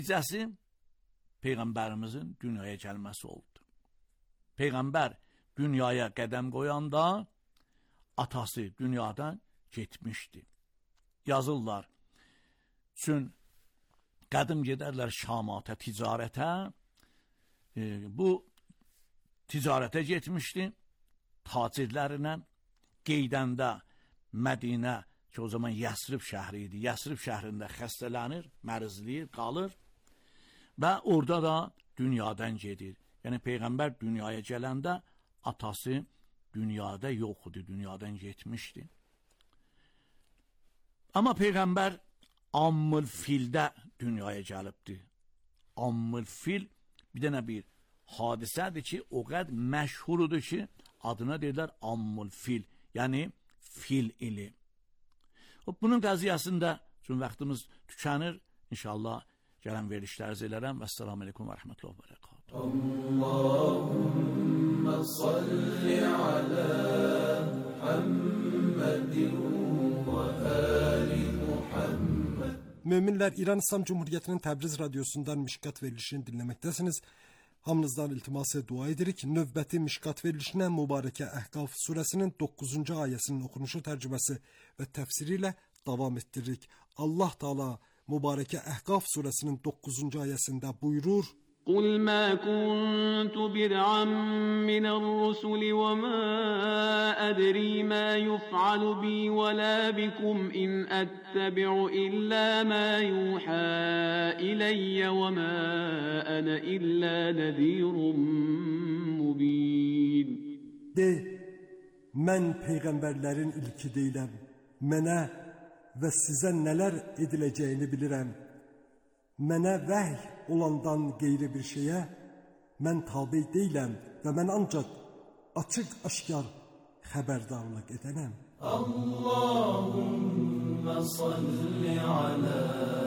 Nəticəsi Peyğəmbərimizin dünyaya gəlməsi oldu. Peyğəmbər dünyaya qədəm qoyanda atası dünyadan getmişdi. Yazırlar, üçün qədim gedərlər Şamata, ticarətə, bu ticarətə getmişdi, tacirlərlə Qeydəndə Mədinə, ki o zaman Yəsrib şəhri idi, Yəsrib şəhrində xəstələnir, mərizləyir, qalır və orada da dünyadan gedir. Yəni Peyğəmbər dünyaya gələndə atası dünyada yox idi, dünyadan getmişdi. Amma Peyğəmbər Ammül Fildə dünyaya gəlibdi. Ammül Fil bir dənə bir hadisədir ki, o qədər məşhurdur ki, adına deyirlər Ammül Fil, yəni fil ili. Bunun qəziyyəsində, çünki vaxtımız tükənir, inşallah gələn verilişlərinizi elərəm. Vəssalamu aleykum və rəhmətullah və bərəkatuhu. Allahümmə salli alə Muhammedin və ali Muhammed. Möminlər, İran İslam Cumhuriyyətinin Təbriz radiosundan Mişkat verilişini dinləməkdəsiniz. Hamınızdan iltiması dua edirik. Növbəti Mişkat verilişinə Mübarəkə Əhqaf surəsinin 9-cu ayəsinin oxunuşu, tərcüməsi və təfsiri ilə davam etdiririk. Allah Teala Mübarəkə Əhqaf surəsinin 9-cu ayəsində buyurur: قل ما كنت بدعا من الرسل وما أدري ما يفعل بي ولا بكم إن أتبع إلا ما يوحى إلي وما أنا إلا نذير مبين. De, mən peyğəmbərlərin ilki deyiləm. Mənə və sizə nələr ediləcəyini bilirəm. Mənə vəhy olandan qeyri bir şeyə mən tabi deyiləm və mən ancaq açıq-aşkar xəbərdarlıq edənəm. Allahümmə salli alə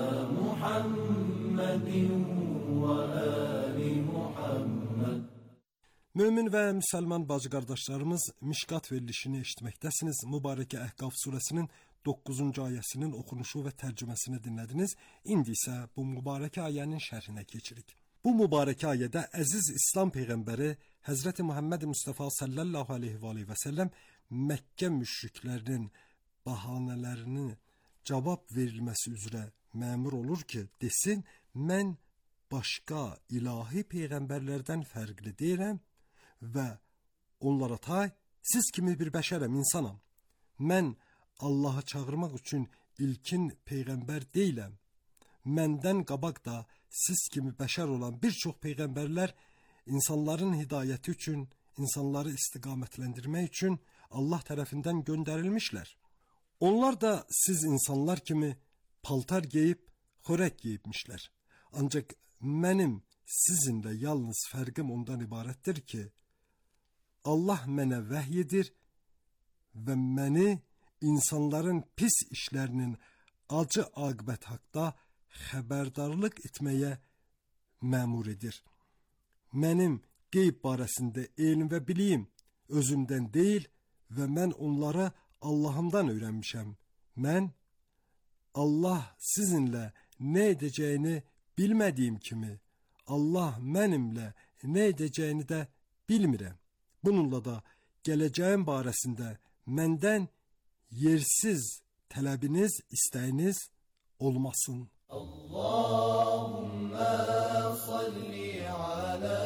Muhammedin və ali Muhammed. Mömin və müsəlman bacı qardaşlarımız, Mişkat verilişini eşitməkdəsiniz. Mübarəkə Əhqaf surəsinin 9-cu ayəsinin oxunuşu və tərcüməsini dinlədiniz. İndi isə bu mübarəkə ayənin şərhinə keçirik. Bu mübarəkə ayədə əziz İslam Peyğəmbəri Həzrəti Muhammed Mustafa sallallahu aleyhi və səlləm Məkkə müşriklərinin bahanələrini cavab verilməsi üzrə məmur olur ki, desin, mən başqa ilahi peyğəmbərlərdən fərqli deyirəm və onlara tay, siz kimi bir bəşərəm, insanam. Mən Allah'a çağırmaq üçün ilkin peyğəmbər deyiləm. Məndən qabaq da siz kimi bəşər olan bir çox peyğəmbərlər insanların hidayəti üçün, insanları istiqamətləndirmək üçün Allah tərəfindən göndərilmişlər. Onlar da siz insanlar kimi paltar geyib, xörək yeyibmişlər. Ancaq mənim sizinlə yalnız fərqim ondan ibarətdir ki, Allah mənə vəhy edir və məni insanların pis işlərinin acı aqibət haqda xəbərdarlıq etməyə məmur edir. Mənim qeyb barəsində elm və biliyim özümdən deyil və mən onları Allahımdan öyrənmişəm. Mən Allah sizinlə nə edəcəyini bilmədiyim kimi, Allah mənimlə nə edəcəyini də bilmirəm. Bununla da gələcəyim barəsində məndən yersiz tələbiniz, istəyiniz olmasın. Allahümmə salli alə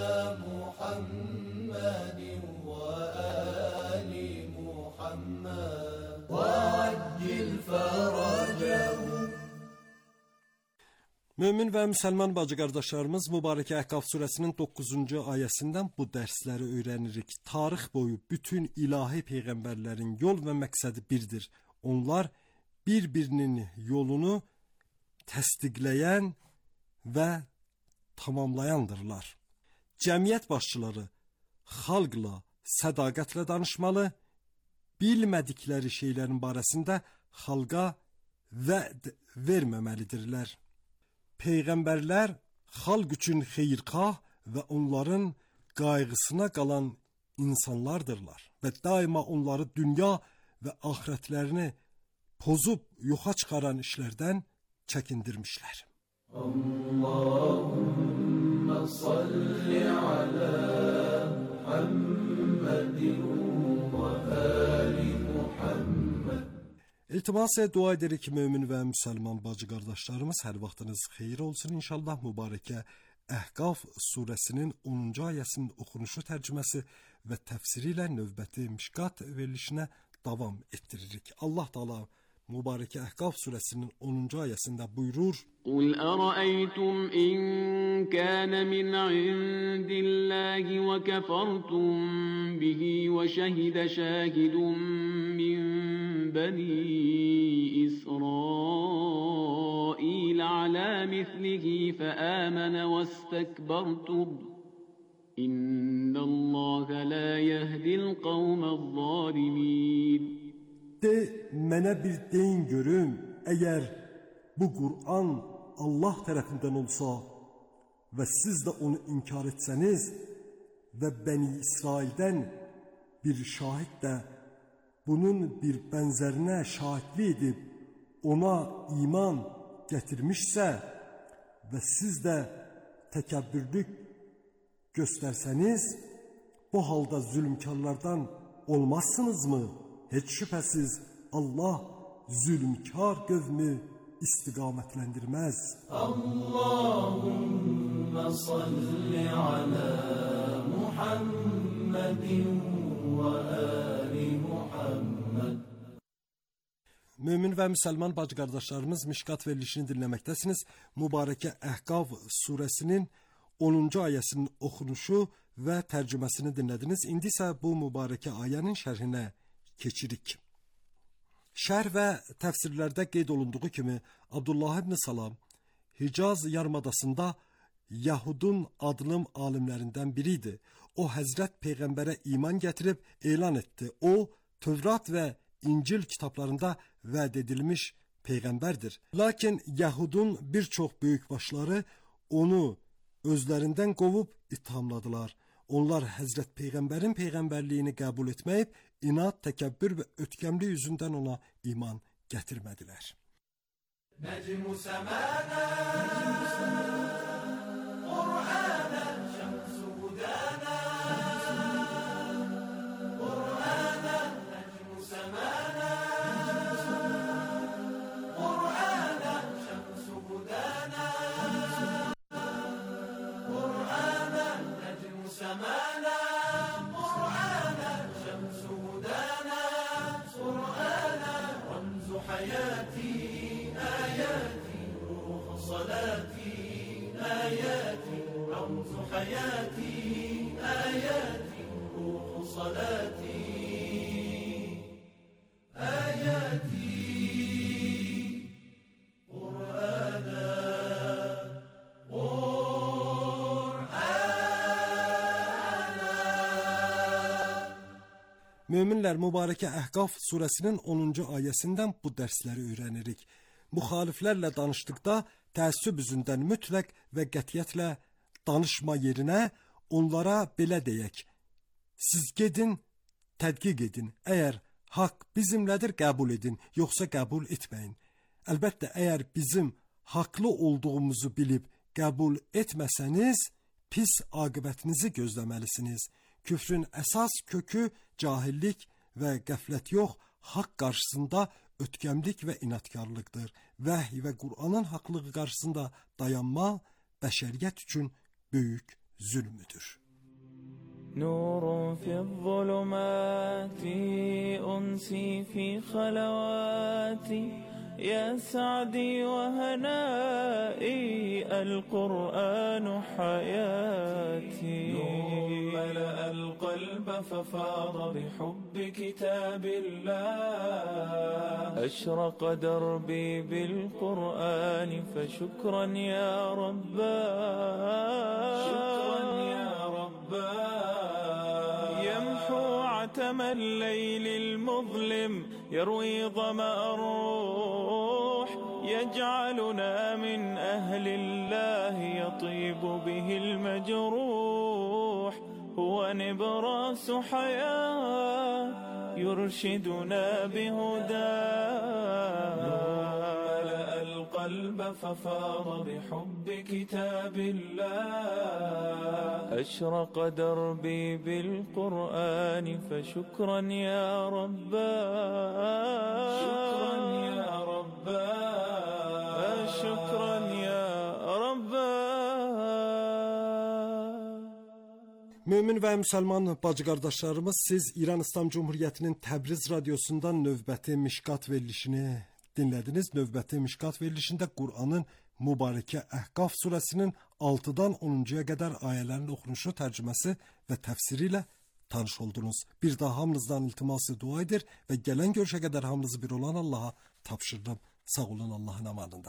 Muhammedin və ali Muhammed və accil fərəcəhu. Mömin və müsəlman bacı qardaşlarımız, Mübarəkə Əhqaf surəsinin 9-cu ayəsindən bu dərsləri öyrənirik. Tarix boyu bütün ilahi peyğəmbərlərin yol və məqsədi birdir. Onlar bir-birinin yolunu təsdiqləyən və tamamlayandırlar. Cəmiyyət başçıları xalqla sədaqətlə danışmalı, bilmədikləri şeylərin barəsində xalqa vəd verməməlidirlər. Peyğəmbərlər xalq üçün xeyirxah və onların qayğısına qalan insanlardırlar və daima onları dünya və axirətlərini pozub yoxa çıxaran işlərdən çəkindirmişlər. اللهم صل على محمد وآل محمد. İltimas dua edirik mömin və müsəlman bacı qardaşlarımız, hər vaxtınız xeyir olsun inşallah. Mübarəkə Əhqaf surəsinin 10-cu ayəsinin oxunuşu, tərcüməsi və təfsiri ilə növbəti Mişqat verilişinə davam etdiririk. Allah Taala mübarəkə Əhqaf surəsinin 10-cu ayəsində buyurur: قل أرأيتم إن كان من عند الله وكفرتم به وشهد شاهد من بني إسرائيل على مثله فآمن واستكبرتم إن الله لا يهدي القوم الظالمين. De, mənə bir deyin görüm, əgər bu Qur'an Allah tərəfindən olsa və siz də onu inkar etsəniz və Bəni İsraildən bir şahid də bunun bir bənzərinə şahidlik edib ona iman gətirmişsə və siz də təkəbbürlük göstərsəniz, bu halda zülmkarlardan olmazsınızmı? Heç şübhəsiz Allah zülmkar qövmü istiqamətləndirməz. Allahümme salli ala Muhammedin ve ali Muhammed. Mömin və müsəlman bacı qardaşlarımız, Mişqat verilişini dinləməkdəsiniz. Mübarəkə Əhqaf surəsinin 10-cu ayəsinin oxunuşu və tərcüməsini dinlədiniz. İndi isə bu mübarəkə ayənin şərhinə keçirik. Şərh və təfsirlərdə qeyd olunduğu kimi Abdullah ibn Salam Hicaz yarımadasında Yahudun adlı alimlərindən biri idi. O Həzrət Peyğəmbərə iman gətirib elan etdi. O Tövrat və İncil kitablarında vəd edilmiş peyğəmbərdir. Lakin Yahudun bir çox böyükbaşları onu özlərindən qovub ithamladılar. Onlar Həzrət Peyğəmbərin peyğəmbərliyini qəbul etməyib, inad, təkəbbür və ötkəmlik yüzündən ona iman gətirmədilər. Necmu semana Qur'ana şemsu hudana Qur'ana necmu semana Qur'ana şemsu hudana Qur'ana necmu semana Qur'ana şemsu hudana Qur'ana ramzu hayati آياتي روح صلاتي آياتي رمز حياتي آياتي روح صلاتي آياتي قرآنا Möminlər, mübarəkə Əhqaf surəsinin 10-cu ayəsindən bu dərsləri öyrənirik. Müxaliflərlə danışdıqda təəssüb üzündən mütləq və qətiyyətlə danışma yerinə onlara belə deyək: siz gedin, tədqiq edin. Əgər haqq bizimlədir, qəbul edin, yoxsa qəbul etməyin. Əlbəttə, əgər bizim haqlı olduğumuzu bilib qəbul etməsəniz, pis aqibətinizi gözləməlisiniz. Küfrün əsas kökü cahillik və qəflət yox, haqq qarşısında ötkəmlik və inatkarlıqdır. Vəhy və Qur'anın haqlığı qarşısında dayanma bəşəriyyət üçün böyük zülmüdür. نور في الظلمات أنسي في خلواتي يا سعدي وهنائي القرآن حياتي نور ملأ القلب ففاض بحب كتاب الله أشرق دربي بالقرآن فشكرا يا رباه شكرا يا رباه يمحو عتم الليل المظلم يروي ظمأ الروح يجعلنا من أهل الله يطيب به المجروح هو نبراس حياة يرشدنا بهداه ملأ القلب القلب ففاض بحب كتاب الله. أشرق دربي بالقرآن فشكرا يا رباه، شكرا يا رباه، شكرا يا رباه. Mömin və müsəlman bacı qardaşlarımız, siz İran İslam Cumhuriyyətinin Təbriz radiosundan növbəti Mişqat verilişini dinlədiniz. Növbəti Mişqat verilişində Qur'anın mübarəkə Əhqaf surəsinin 6-dan 10-cuya qədər ayələrin oxunuşu, tərcüməsi və təfsiri ilə tanış oldunuz. Bir daha hamınızdan iltiması dua edir və gələn görüşə qədər hamınızı bir olan Allaha tapşırırım. Sağ olun, Allahın amanında.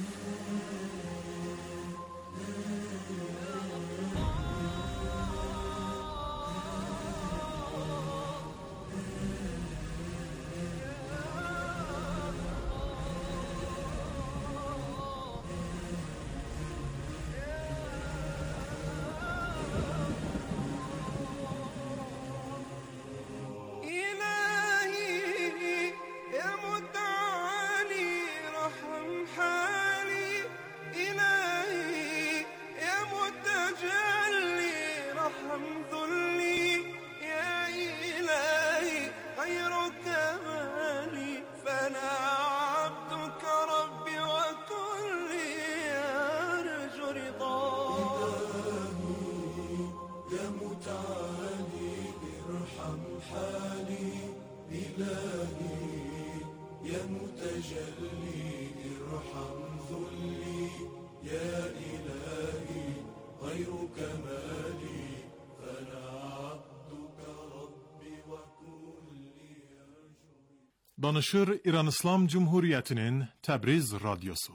Danışır İran İslam Cumhuriyyətinin Təbriz radiosu.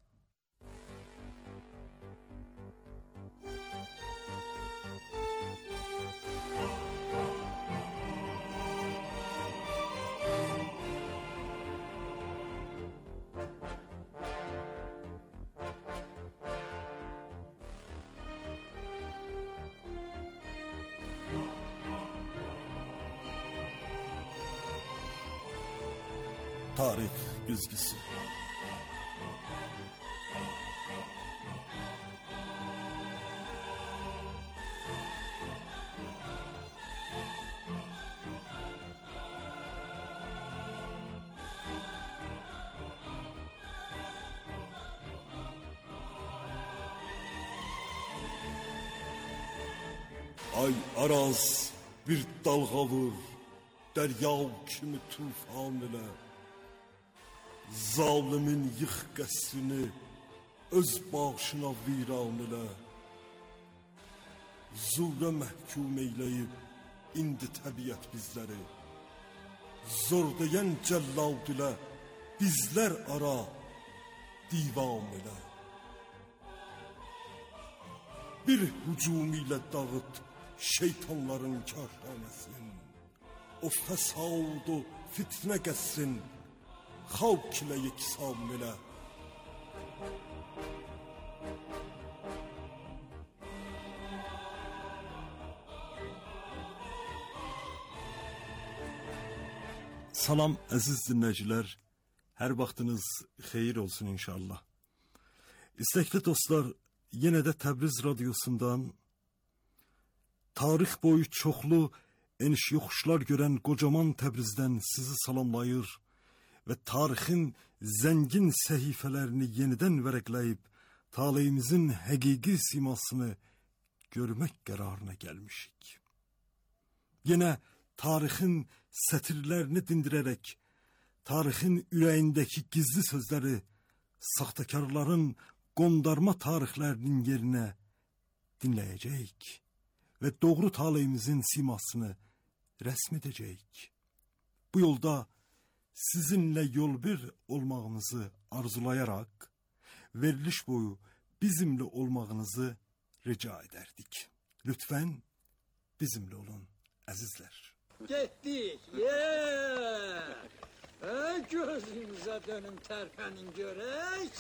Tarih güzgüsü. Ay araz bir dalğa vur, derya kimi tufan ile. Zalimin yıx qəsrini öz başına viran ilə. Zullə məhkum eyləyib indi təbiət bizləri. Zor deyən cəllad ilə bizlər ara divan ilə. Bir hücum ilə dağıt şeytanların kərxanəsin. O fəsad o fitnə qəsrin xalq ilə yeksan elə. Salam əziz dinləyicilər, hər vaxtınız xeyir olsun inşallah. İstəkli dostlar, yenə də Təbriz radiosundan tarix boyu çoxlu eniş yoxuşlar görən qocaman Təbrizdən sizi salamlayır və tarixin zəngin səhifələrini yenidən vərəqləyib taleyimizin həqiqi simasını görmək qərarına gəlmişik. Yenə tarixin sətirlərini dindirərək, tarixin ürəyindəki gizli sözləri, saxtakarların qondarma tarixlərinin yerinə dinləyəcəyik və doğru taleyimizin simasını rəsm edəcəyik. Bu yolda sizinlə yol bir olmağınızı arzulayaraq, veriliş boyu bizimlə olmağınızı rica edərdik. Lütfən bizimlə olun əzizlər. Getdik, gözümüzə dönüm tərpənin görək.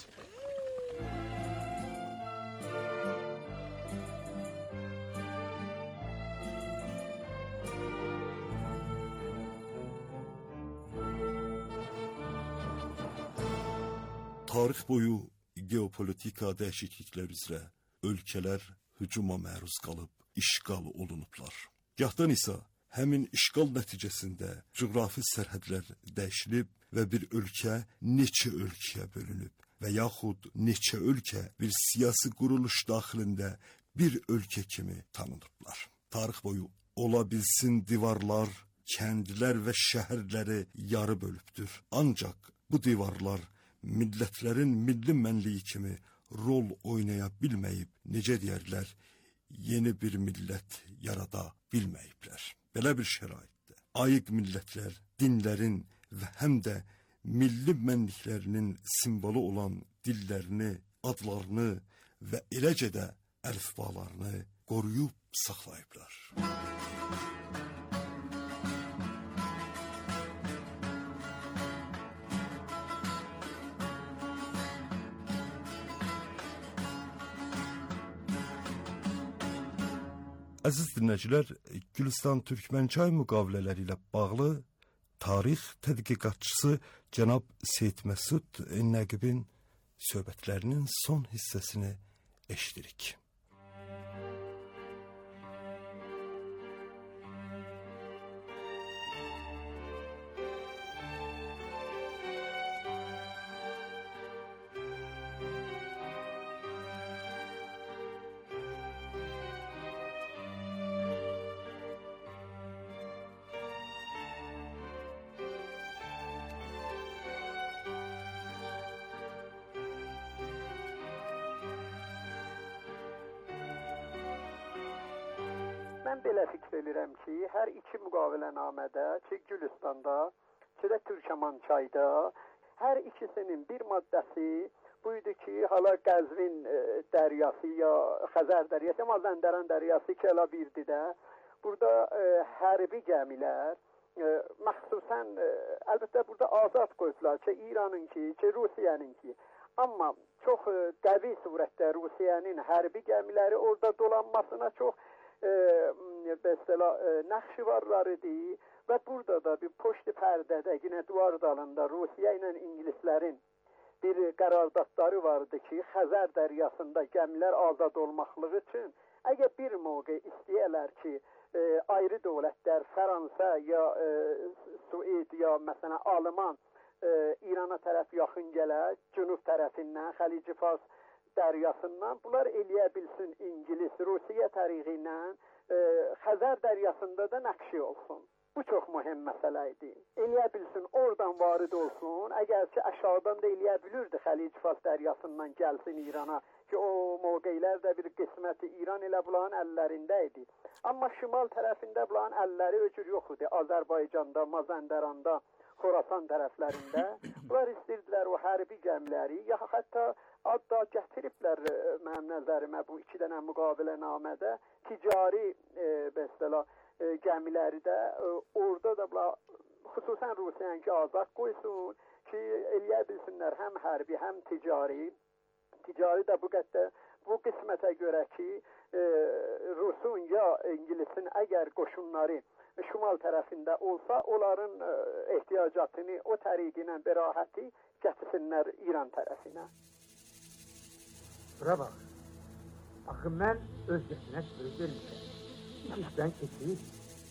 Tarix boyu geopolitika dəyişikliklər üzrə ölkələr hücuma məruz qalıb işğal olunublar. Gahdan isə həmin işğal nəticəsində coğrafi sərhədlər dəyişilib və bir ölkə neçə ölkəyə bölünüb və yaxud neçə ölkə bir siyasi quruluş daxilində bir ölkə kimi tanınıblar. Tarix boyu ola bilsin divarlar, kəndlər və şəhərləri yarı bölübdür. Ancaq bu divarlar millətlərin milli mənliyi kimi rol oynaya bilməyib, necə deyərlər, yeni bir millət yarada bilməyiblər. Belə bir şəraitdə ayıq millətlər, dinlərin və həm də milli mənliklərinin simvolu olan dillərini, adlarını və eləcə də əlifbalarını qoruyub saxlayıblar. Əziz dinləyicilər, Gülüstan Türkmənçay müqavilələri ilə bağlı tarix tədqiqatçısı cənab Seyid Məsud Nəqibin söhbətlərinin son hissəsini eşidirik. Mən belə fikr edirəm ki, hər iki müqavilənamədə, ki Gülüstanda, ki də Türkmənçayda, hər ikisinin bir maddəsi buydu ki, hala Qəzvin dəryası ya Xəzər dəryası, Mazəndəran dəryası ki, elə birdi də, burada hərbi gəmilər, məxsusən, əlbəttə burada azad qoydular ki, İranınki, ki Rusiyanınki, amma çox qəvi surətdə Rusiyanın hərbi gəmiləri orada dolanmasına çox mesela Nakşivarları idi və burada da bir poşti pərdədə yine duvar dalında Rusiya ilə İngilislərin bir qərardatları vardı ki, Xəzər dəryasında gəmilər azad olmaqlığı üçün əgər bir mövqe istəyərlər ki, ayrı dövlətlər Fransa ya Suid ya məsələn Alman İrana tərəf yaxın gələr, cənub tərəfindən Xəlic Fars dəryasından bunlar eləyə bilsin İngilis, Rusiya təriqi ilə Xəzər dəryasında da nəqşi olsun. Bu çox mühüm məsələ idi. Eləyə bilsin, oradan varid olsun, əgər ki aşağıdan da eləyə bilirdi Xəlic Fars dəryasından gəlsin İrana ki o mövqeylər də bir qisməti İran elə bulanın əllərində idi. Amma şimal tərəfində bulanın əlləri öcür yox idi. Azərbaycanda, Mazəndəranda, Xorasan tərəflərində bunlar istəyirdilər o hərbi gəmiləri, ya hətta adda gətiriblər mənim nəzərimə bu iki dənə müqavilənamədə ticari bəstələ gəmiləri də orada da xüsusən Rusiyanki azad qoysun ki eləyə bilsinlər həm hərbi, həm ticari. Ticari də bu qismətə görə ki Rusun ya İngilisin əgər qoşunları şimal tərəfində olsa, onların ehtiyacatını o təriqi ilə bərahəti gətirsinlər İran tərəfinə. Bura bax, axı mən öz gəsinə sürü görmüşəm. İş işdən keçir.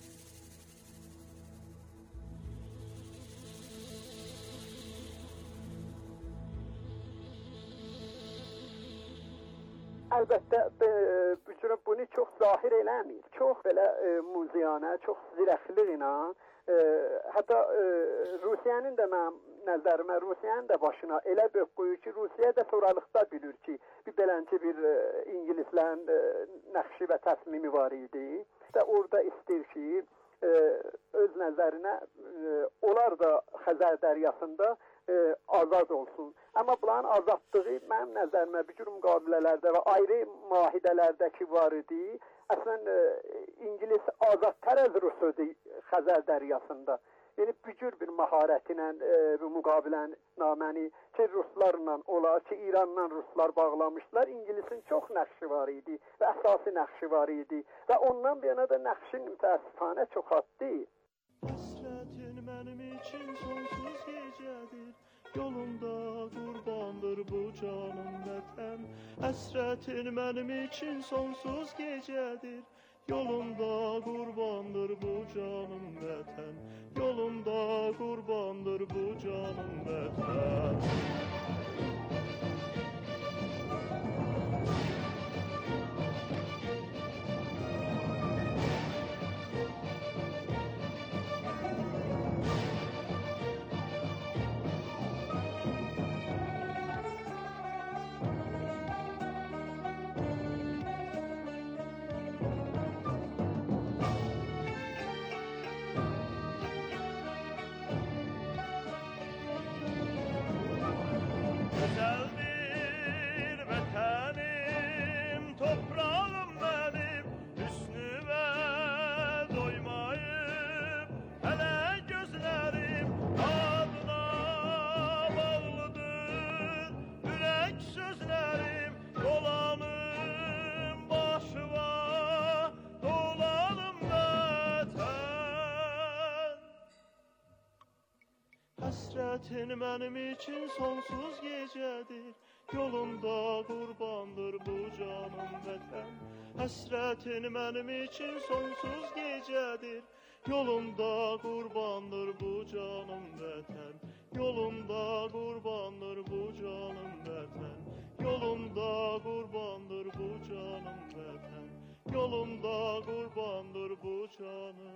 Əlbəttə, bunu çox zahir eləmir. Çox belə muziyanə, çox zirəkliq ilə, hətta Rusiyanın da mənim nəzərimə, Rusiyanın da başına elə bök qoyur ki, Rusiya da sonralıqda bilir ki, bir belənci bir İngilislərin nəqşi və təsmimi var idi. Və orada istəyir ki, öz nəzərinə, onlar da Xəzər dəryasında azad olsun. Amma bunların azadlığı mənim nəzərimə bir cür müqavilələrdə və ayrı müahidələrdəki var idi. Əslən, İngilis azadtər az Rusudur Xəzər dəryasında. Yəni, bir cür bir məharəti ilə bu müqavilənaməni ki, Ruslarla olar ki, İranla Ruslar bağlamışlar. İngilisin çox nəqşi var idi və əsası nəqşi var idi. Və ondan bir yana da nəqşin mütəəssifanə çox addı. Həsrətin mənim üçün sonsuz gecədir, yolunda qurbandır bu canım vətən. Həsrətin mənim için sonsuz gecədir, yolunda qurbandır bu canım vətən. Yolunda qurbandır bu canım vətən. Güzeldir vətənim, toprağım mənim, hüsnüvə doymayıb hələ gözlərim. Adına bağlıdır ürək sözlərim, dolanım başıva, dolanım vətən. Həsrətin mənim için sonsuz gecədir, yolunda qurbandır bu canım vətən. Həsrətin mənim için sonsuz gecədir, yolunda qurbandır bu canım vətən. Yolunda qurbandır bu canım vətən. Yolunda qurbandır bu canım vətən. Yolunda qurbandır bu canım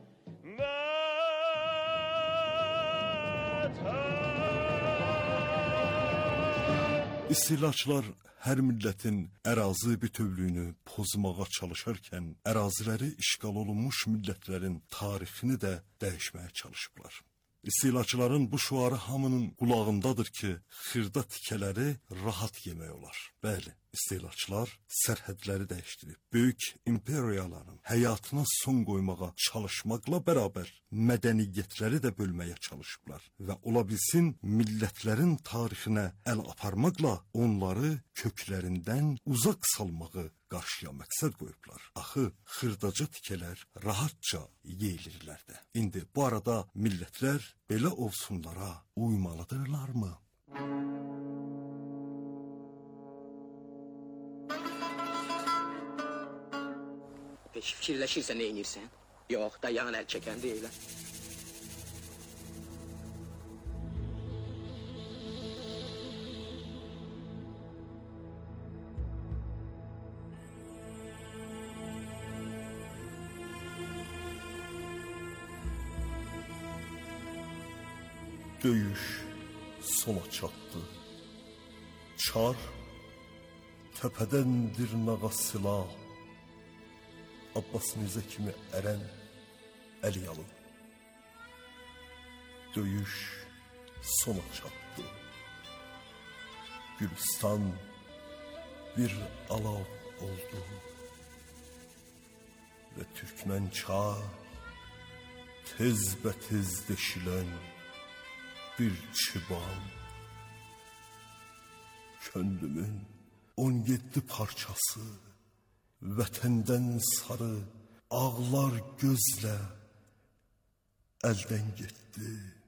İstilaçlar hər millətin ərazi bütövlüyünü pozmağa çalışarkən əraziləri işğal olunmuş millətlərin tarixini də dəyişməyə çalışıblar. İstilaçların bu şuarı hamının qulağındadır ki, xırda tikələri rahat yemək olar. Bəli, istilaçlar sərhədləri dəyişdirib, böyük imperiyaların həyatına son qoymağa çalışmaqla bərabər mədəniyyətləri də bölməyə çalışıblar və ola bilsin millətlərin tarixinə əl aparmaqla onları köklərindən uzaq salmağı qarşıya məqsəd qoyublar. Axı xırdaca tikələr rahatca yeyilirlər də. İndi bu arada millətlər belə olsunlara uymalıdırlarmı? Heç fikirləşirsən, nə edirsən? Yox, dayan, əl çəkən deyilən. Döyüş sona çatdı. Çar təpədən dırnağa silah, Abbas Mirzə kimi ərən Əliyalı. Döyüş sona çatdı. Gülüstan bir alav oldu və Türkmən çağ tez deşilən bir çıban. Könlümün 17 parçası vətəndən sarı ağlar gözlə əldən getdi.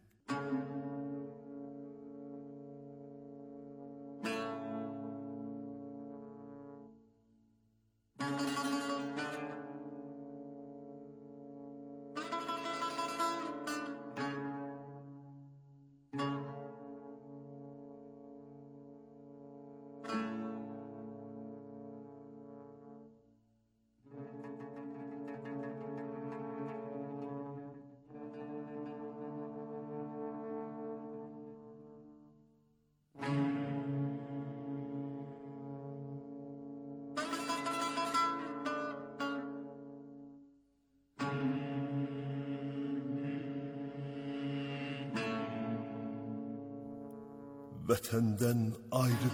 Vətəndən ayrı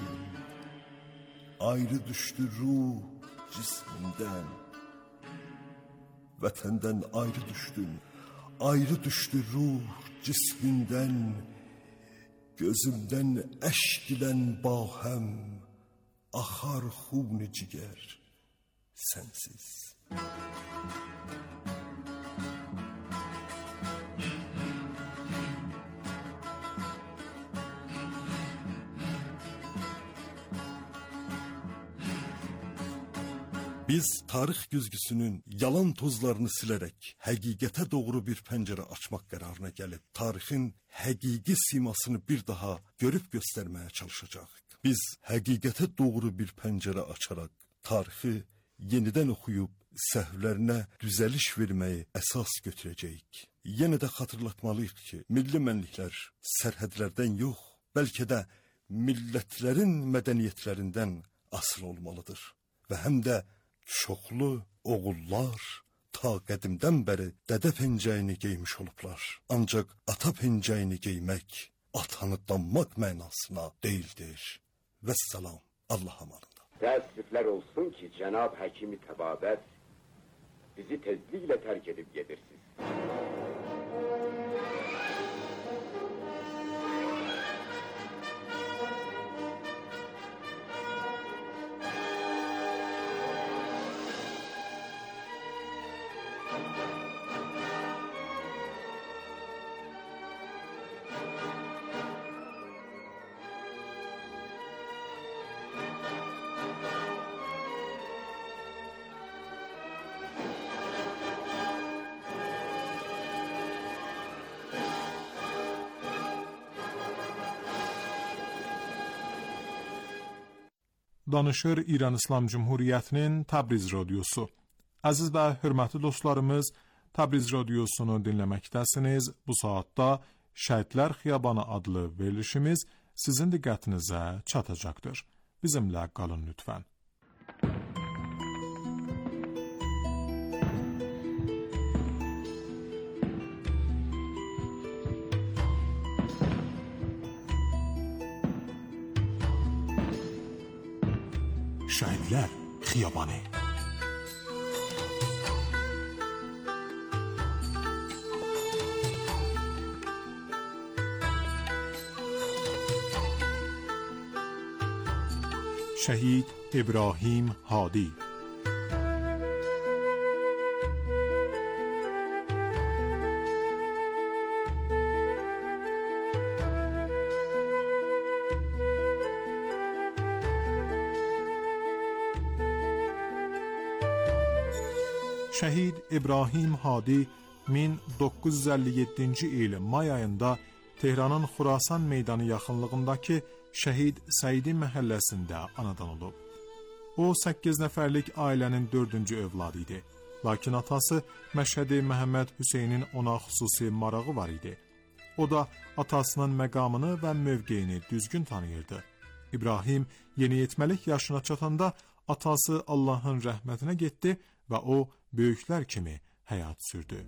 düşdü ruh cismindən. Vətəndən ayrı düşdü ruh cismindən. Gözümdən əşq ilən bahəm, axar xun-i cigər sənsiz. Biz tarix güzgüsünün yalan tozlarını silerek həqiqətə doğru bir pəncərə açmaq qərarına gəlib, tarixin həqiqi simasını bir daha görüb göstərməyə çalışacağıq. Biz həqiqətə doğru bir pəncərə açaraq tarixi yenidən oxuyub səhvlərinə düzəliş verməyi əsas götürəcəyik. Yenə də xatırlatmalıyıq ki, milli mənliklər sərhədlərdən yox, bəlkə də millətlərin mədəniyyətlərindən asılı olmalıdır. Və həm də çoxlu oğullar ta qədimdən bəri dədə pencəyini geymiş olublar. Ancaq ata pencəyini geymək, atanı danmaq mənasına deyildir. Vəssalam, Allah amanında. Təəssüflər olsun ki, Cənab Həkimi Təbabət bizi tezliklə tərk edib gedirsiniz. Danışır İran İslam Cumhuriyyətinin Təbriz radiosu. Əziz və hörmətli dostlarımız, Təbriz radiosunu dinləməkdəsiniz. Bu saatda Şəhidlər Xiyabanı adlı verilişimiz sizin diqqətinizə çatacaqdır. Bizimlə qalın lütfən. Şəhidlər Xiyabanı. Şəhid İbrahim Hadi. Şəhid İbrahim Hadi 1957-ci il may ayında Tehranın Xurasan meydanı yaxınlığındakı Şəhid Səidi məhəlləsində anadan olub. O 8 nəfərlik ailənin 4-cü övladı idi. Lakin atası Məşhədi Məhəmməd Hüseynin ona xüsusi marağı var idi. O da atasının məqamını və mövqeyini düzgün tanıyırdı. İbrahim yeniyetməlik yaşına çatanda atası Allahın rəhmətinə getdi və o böyüklər kimi həyat sürdü.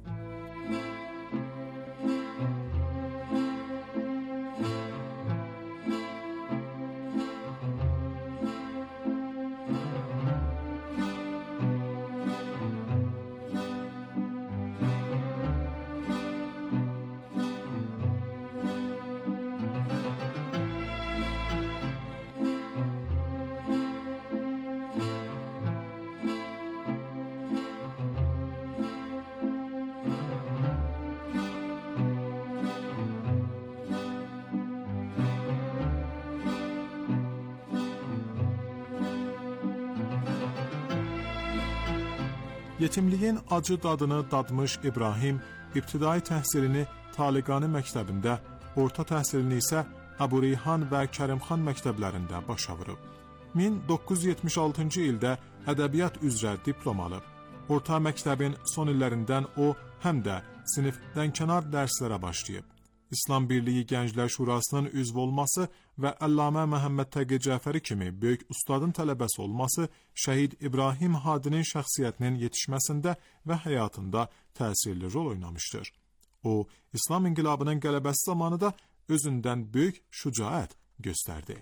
Yetimliyin acı dadını dadmış İbrahim ibtidai təhsilini Taliqani məktəbində, orta təhsilini isə Əbu Reyhan və Kərimxan məktəblərində başa vurub. 1976-cı ildə ədəbiyyat üzrə diplom alıb. Orta məktəbin son illərindən o həm də sinifdənkənar dərslərə başlayıb. İslam Birliyi Gənclər Şurasının üzv olması və Əllamə Məhəmməd Təqi Cəfəri kimi böyük ustadın tələbəsi olması Şəhid İbrahim Hadinin şəxsiyyətinin yetişməsində və həyatında təsirli rol oynamışdır. O, İslam inqilabının qələbəsi zamanı da özündən böyük şücaət göstərdi.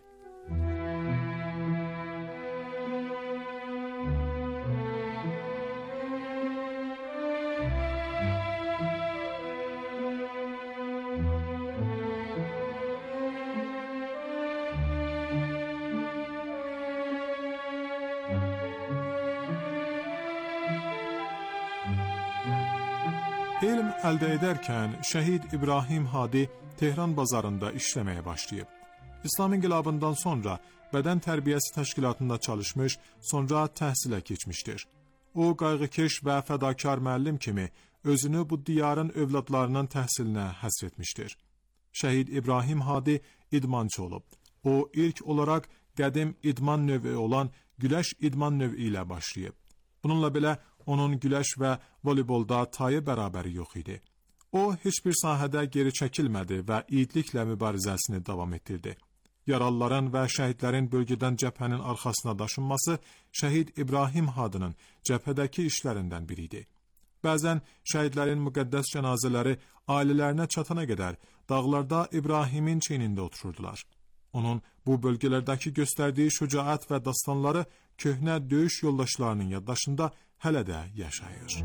Elm əldə edərkən Şəhid İbrahim Hadi Tehran bazarında işləməyə başlayıb. İslam inqilabından sonra bədən tərbiyəsi təşkilatında çalışmış, sonra təhsilə keçmişdir. O, qayğıkeş və fədakar müəllim kimi özünü bu diyarın övladlarının təhsilinə həsr etmişdir. Şəhid İbrahim Hadi idmançı olub. O, ilk olaraq qədim idman növü olan güləş idman növü ilə başlayıb. Bununla belə, onun güləş və voleybolda tayı bərabəri yox idi. O, heç bir sahədə geri çəkilmədi və iidliklə mübarizəsini davam etdirdi. Yaralıların və şəhidlərin bölgədən cəbhənin arxasına daşınması Şəhid İbrahim Hadinin cəbhədəki işlərindən biri idi. Bəzən şəhidlərin müqəddəs cənazələri ailələrinə çatana qədər dağlarda İbrahimin çeynində otururdular. Onun bu bölgələrdəki göstərdiyi şücaət və dastanları köhnə döyüş yoldaşlarının yaddaşında hələ də yaşayır.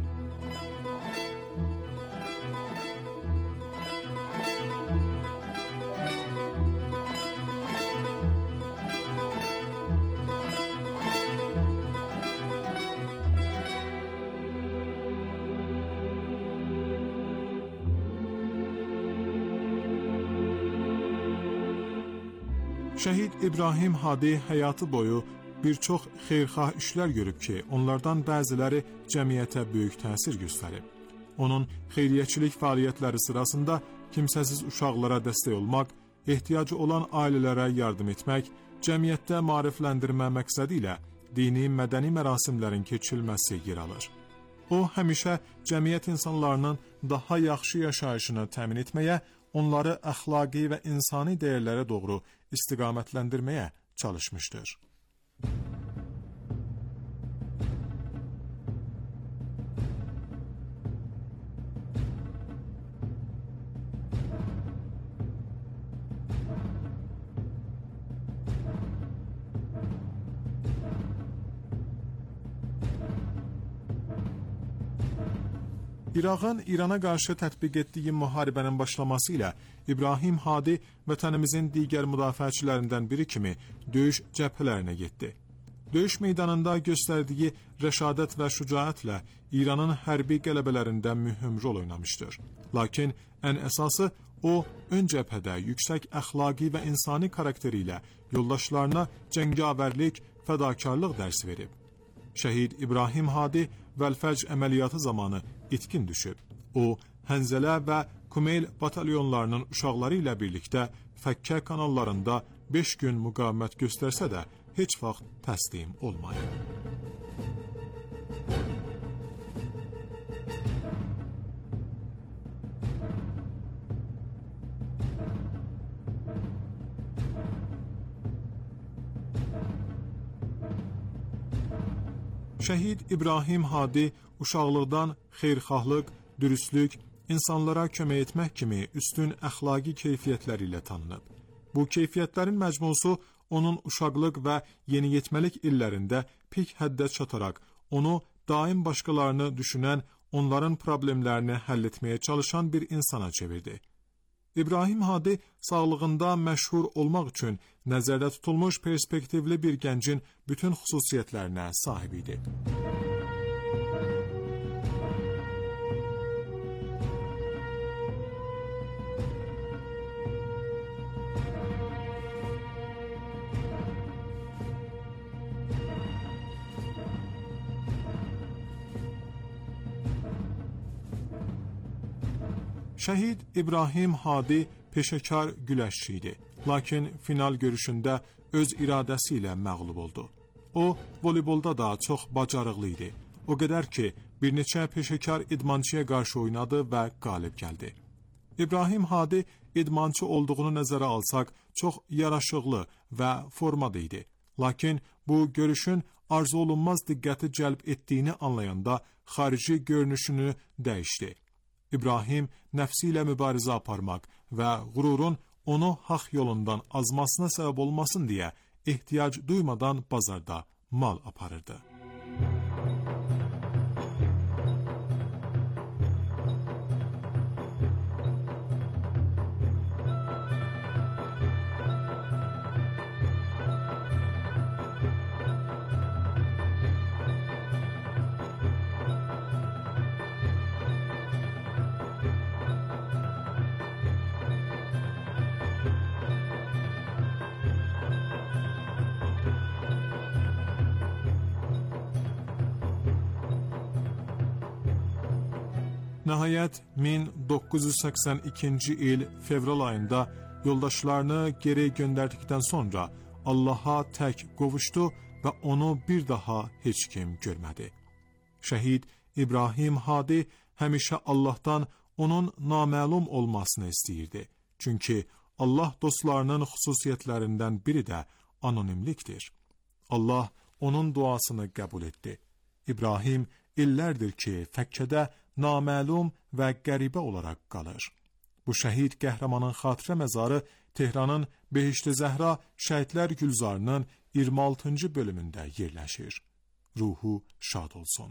Şəhid İbrahim Hadi həyatı boyu bir çox xeyirxah işlər görüb ki, onlardan bəziləri cəmiyyətə böyük təsir göstərib. Onun xeyriyyəçilik fəaliyyətləri sırasında kimsəsiz uşaqlara dəstək olmaq, ehtiyacı olan ailələrə yardım etmək, cəmiyyətdə maarifləndirmə məqsədi ilə dini, mədəni mərasimlərin keçirilməsi yer alır. O, həmişə cəmiyyət insanlarının daha yaxşı yaşayışını təmin etməyə, onları əxlaqi və insani dəyərlərə doğru istiqamətləndirməyə çalışmışdır. İraqın İrana qarşı tətbiq etdiyi müharibənin başlaması ilə İbrahim Hadi vətənimizin digər müdafiəçilərindən biri kimi döyüş cəbhələrinə getdi. Döyüş meydanında göstərdiyi rəşadət və şücaətlə İranın hərbi qələbələrində mühüm rol oynamışdır. Lakin ən əsası o, ön cəbhədə yüksək əxlaqi və insani karakteri ilə yoldaşlarına cəngavərlik, fədakarlıq dərsi verib. Şəhid İbrahim Hadi Vəlfəcr əməliyyatı zamanı itkin düşüb. O, Hənzələ və Kumeyl batalyonlarının uşaqları ilə birlikdə Fəkkə kanallarında 5 gün müqavimət göstərsə də heç vaxt təslim olmayıb. Şəhid İbrahim Hadi uşaqlıqdan xeyirxahlıq, dürüstlük, insanlara kömək etmək kimi üstün əxlaqi keyfiyyətləri ilə tanınıb. Bu keyfiyyətlərin məcmusu onun uşaqlıq və yeniyetməlik illərində pik həddə çataraq onu daim başqalarını düşünən, onların problemlərini həll etməyə çalışan bir insana çevirdi. İbrahim Hadi sağlığında məşhur olmaq üçün nəzərdə tutulmuş perspektivli bir gəncin bütün xüsusiyyətlərinə sahib idi. Şəhid İbrahim Hadi peşəkar güləşçi idi. Lakin final görüşündə öz iradəsi ilə məğlub oldu. O, voleybolda da çox bacarıqlı idi. O qədər ki, bir neçə peşəkar idmançıya qarşı oynadı və qalib gəldi. İbrahim Hadi idmançı olduğunu nəzərə alsaq, çox yaraşıqlı və formada idi. Lakin bu görüşün arzu olunmaz diqqəti cəlb etdiyini anlayanda xarici görünüşünü dəyişdi. İbrahim nəfsi ilə mübarizə aparmaq və qürurun onu haqq yolundan azmasına səbəb olmasın deyə ehtiyac duymadan bazarda mal aparırdı. Nəhayət 1982-ci il fevral ayında yoldaşlarını geri göndərdikdən sonra Allaha tək qovuşdu və onu bir daha heç kim görmədi. Şəhid İbrahim Hadi həmişə Allahdan onun naməlum olmasını istəyirdi. Çünki Allah dostlarının xüsusiyyətlərindən biri də anonimlikdir. Allah onun duasını qəbul etdi. İbrahim illərdir ki, Fəkkədə naməlum və qəribə olaraq qalır. Bu şəhid qəhrəmanın xatirə məzarı Tehranın Behişt-i Zəhra Şəhidlər Gülzarının 26-cı bölümündə yerləşir. Ruhu şad olsun.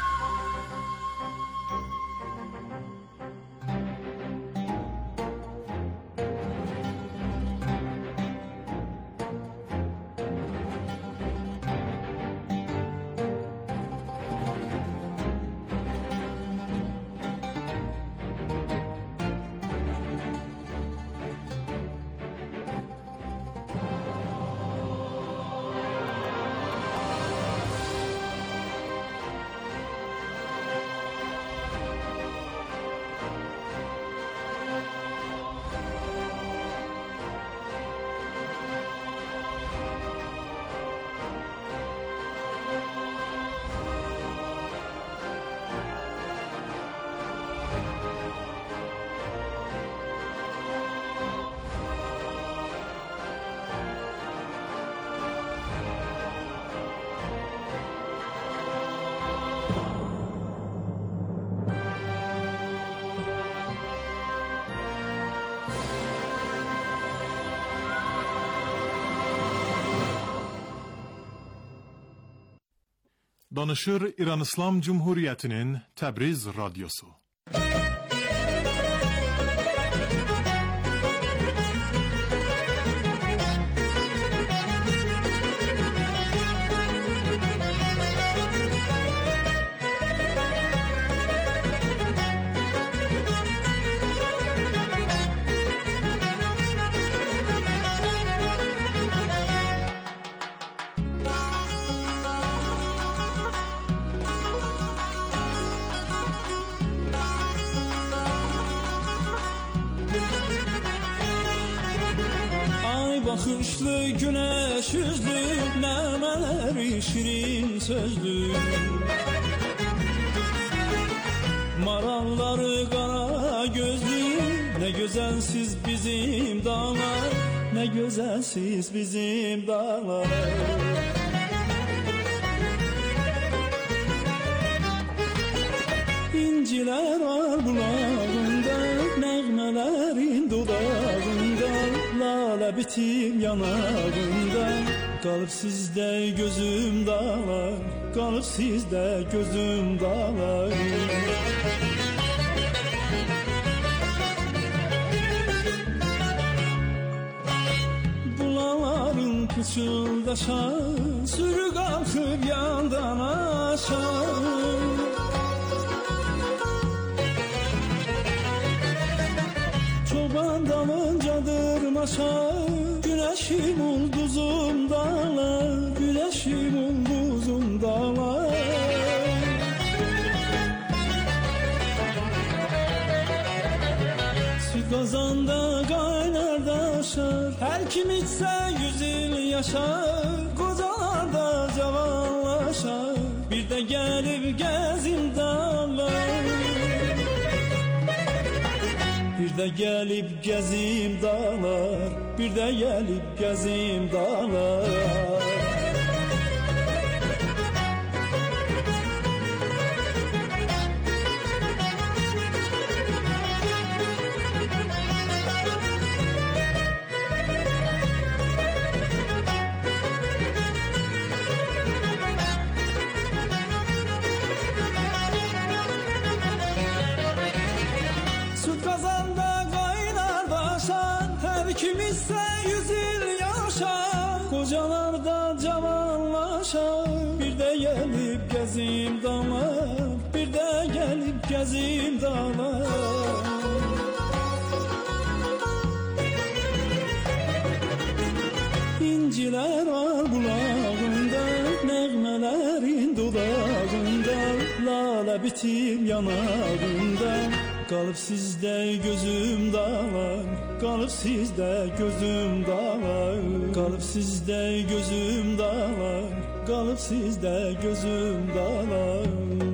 Danışır İran İslam Cumhuriyeti'nin Təbriz Radyosu. Bakışlı güneş yüzlü, nəmələri şirin sözlü, maralları qara gözlü, nə gözəlsiz bizim dağlar, nə gözəlsiz bizim dağlar. İncilər var bulağında, nəğmələrin dodağında, lalə bitim yanağında, qalıb sizdə gözüm dağlar, qalıb sizdə gözüm dağlar. Bulaların pıçıldaşan, sürü qalxıb yandan aşağı, çoban dalıncadır maşa, güneşim ulduzum dağlar, güneşim ulduzum dağlar. Süt qazanda qaynar daşar, hər kim içsə 100 il yaşar, qocalar da cavanlaşar, bir də gəlib gəzim dağlar. Bir də gəlib gəzim dağlar, bir də gəlib gəzim dağlar. Kimizsə 100 il yaşar, qocalar da cavanlaşar, bir də gəlib gəzim dağlar, bir də gəlib gəzim dağlar. İncilər var bulağında, nəğmələrin dodağında, lale bitim yanağımda. Qalıb sizdə gözüm dağlar, qalıb sizdə gözüm dağlar, qalıb sizdə gözüm dağlar, qalıb sizdə gözüm dağlar.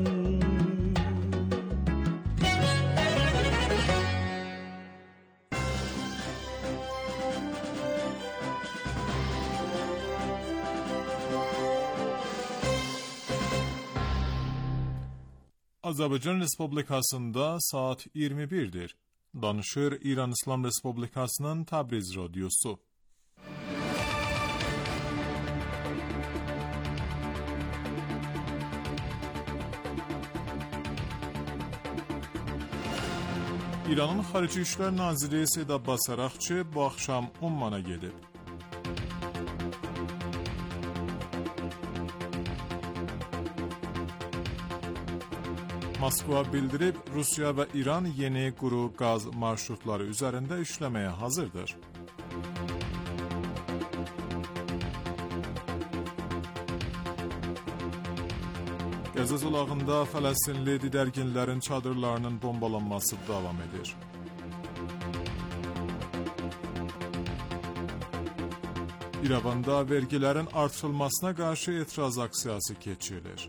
Azərbaycan Respublikasında saat 21'dir. Danışır İran İslam Respublikasının Təbriz Radyosu. İranın Xarici İşlər Naziri Seyyid Abbas Araqçı bu axşam Ummana gedib. Moskva bildirib, Rusiya ve İran yeni quru qaz marşrutları üzerinde işlemeye hazırdır. Qəzza zolağında Fələstinli didərginlərin çadırlarının bombalanması davam edir. İrəvanda vergilərin artırılmasına qarşı etiraz aksiyası keçirilir.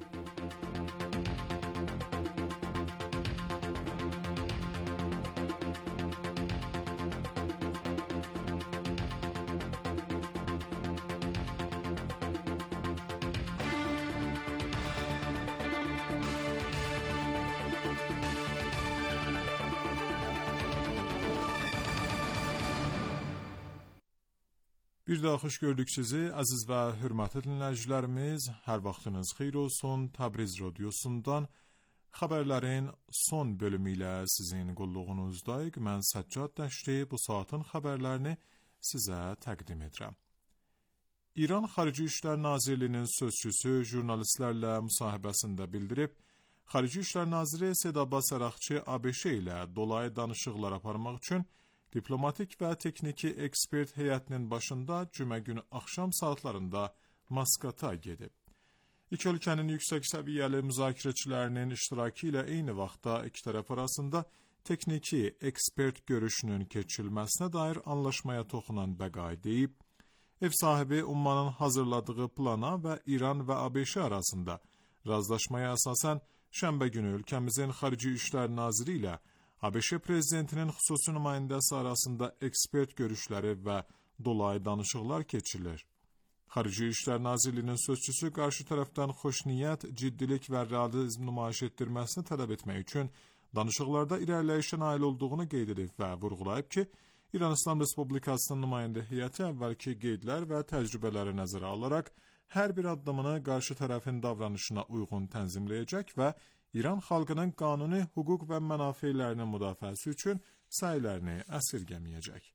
Bir daha xoş gördük sizi, əziz və hörmətli dinləyicilərimiz. Hər vaxtınız xeyir olsun. Təbriz Radyosundan xəbərlərin son bölümü ilə sizin qulluğunuzdayıq. Mən Səccad Dəşti bu saatın xəbərlərini sizə təqdim edirəm. İran Xarici İşlər Nazirliyinin sözçüsü jurnalistlərlə müsahibəsində bildirib, Xarici İşlər Naziri Seyyid Abbas Araqçı ABŞ ilə dolayı danışıqlar aparmaq üçün diplomatik və texniki ekspert heyətinin başında cümə günü axşam saatlarında Maskata gedib. İki ölkənin yüksək səviyyəli müzakirəçilərinin iştirakı ilə eyni vaxtda iki tərəf arasında texniki ekspert görüşünün keçirilməsinə dair anlaşmaya toxunan Bəqai deyib, ev sahibi Ummanın hazırladığı plana və İran və ABŞ arasında razılaşmaya əsasən şənbə günü ölkəmizin Xarici İşlər Naziri ilə ABŞ prezidentinin xüsusi nümayəndəsi arasında ekspert görüşləri və dolayı danışıqlar keçirilir. Xarici İşlər Nazirliyinin sözçüsü qarşı tərəfdən xoşniyyət, ciddilik və realizm nümayiş etdirməsini tələb etmək üçün danışıqlarda irəliləyişə nail olduğunu qeyd edib və vurğulayıb ki, İran İslam Respublikasının nümayəndə heyəti əvvəlki qeydlər və təcrübələri nəzərə alaraq hər bir addımını qarşı tərəfin davranışına uyğun tənzimləyəcək və İran xalqının qanuni hüquq və mənafeylərinin müdafiəsi üçün səylərini əsirgəməyəcək.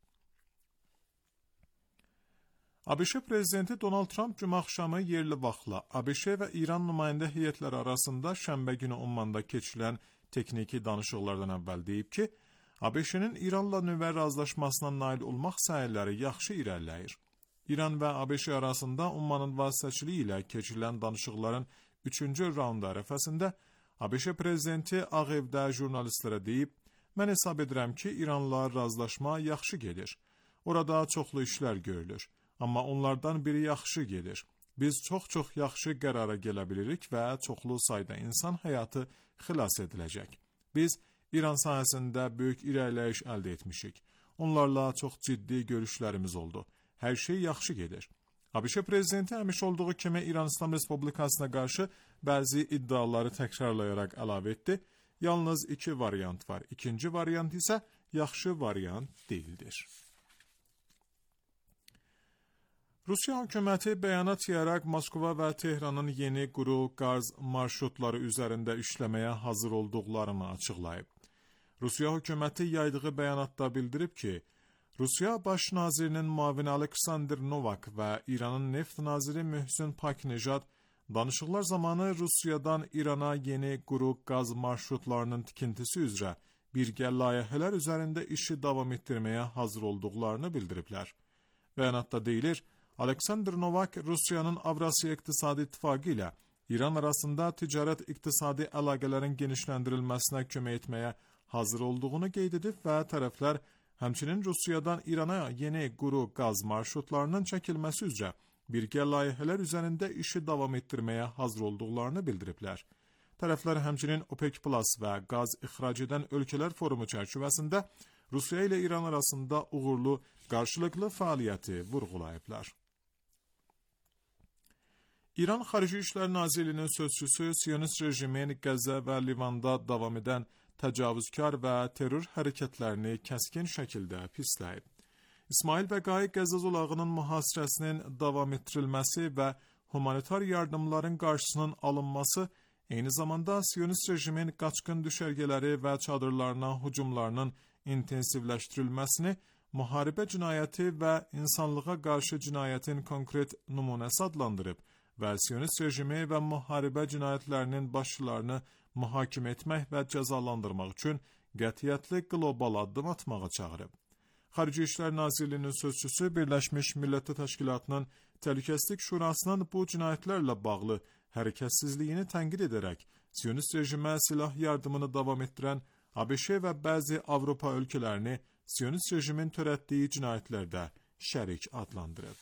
ABŞ prezidenti Donald Trump cümə axşamı yerli vaxtla ABŞ və İran nümayəndə heyətləri arasında şənbə günü Ummanda keçirilən texniki danışıqlardan əvvəl deyib ki, ABŞ-nin İranla nüvə razılaşmasına nail olmaq səyləri yaxşı irəliləyir. İran və ABŞ arasında Ummanın vasitəçiliyi ilə keçirilən danışıqların 3-cü raundu ərəfəsində ABŞ prezidenti Ağ Evdə jurnalistlərə deyib, mən hesab edirəm ki, İranla razılaşma yaxşı gedir. Orada çoxlu işlər görülür, amma onlardan biri yaxşı gedir. Biz çox-çox yaxşı qərara gələ bilirik və çoxlu sayda insan həyatı xilas ediləcək. Biz İran sahəsində böyük irəliləyiş əldə etmişik. Onlarla çox ciddi görüşlərimiz oldu. Hər şey yaxşı gedir. ABŞ prezidenti həmişə olduğu kimi İran İslam Respublikasına qarşı bəzi iddiaları təkrarlayaraq əlavə etdi. Yalnız iki variant var. İkinci variant isə yaxşı variant deyildir. Rusiya hökuməti bəyanat yayaraq Moskva və Tehranın yeni quru qaz marşrutları üzərində işləməyə hazır olduqlarını açıqlayıb. Rusiya hökuməti yaydığı bəyanatda bildirib ki, Rusiya Baş Nazirinin müavini Aleksandr Novak və İranın neft naziri Möhsen Paknejad danışıqlar zamanı Rusiyadan İrana yeni quru qaz marşrutlarının tikintisi üzrə birgə layihələr üzərində işi davam etdirməyə hazır olduqlarını bildiriblər. Bəyanatda deyilir, Aleksandr Novak Rusiyanın Avrasiya İqtisadi İttifaqı ilə İran arasında ticarət iqtisadi əlaqələrin genişləndirilməsinə kömək etməyə hazır olduğunu qeyd edib və tərəflər həmçinin Rusiyadan İrana yeni quru qaz marşrutlarının çəkilməsi üzrə birgə layihələr üzərində işi davam etdirməyə hazır olduqlarını bildiriblər. Tərəflər həmçinin OPEC Plus və qaz ixrac edən ölkələr forumu çərçivəsində Rusiya ilə İran arasında uğurlu qarşılıqlı fəaliyyəti vurğulayıblar. İran Xarici İşlər Nazirliyinin sözçüsü Siyonist rejimin Qəzza və Livanda davam edən təcavüzkar və terror hərəkətlərini kəskin şəkildə pisləyib. İsmail Bəqai Qəzza zolağının mühasirəsinin davam etdirilməsi və humanitar yardımların qarşısının alınması, eyni zamanda Siyonist rejimin qaçqın düşərgələri və çadırlarına hücumlarının intensivləşdirilməsini müharibə cinayəti və insanlığa qarşı cinayətin konkret nümunəsi adlandırıb və Siyonist rejimi və müharibə cinayətlərinin başçılarını mühakimə etmək və cəzalandırmaq üçün qətiyyətli qlobal addım atmağa çağırıb. Xarici İşlər Nazirliyinin sözçüsü Birləşmiş Millətlər Təşkilatının Təhlükəsizlik Şurasının bu cinayətlərlə bağlı hərəkətsizliyini tənqid edərək, Siyonist rejimə silah yardımını davam etdirən ABŞ və bəzi Avropa ölkələrini Siyonist rejimin törətdiyi cinayətlərdə şərik adlandırıb.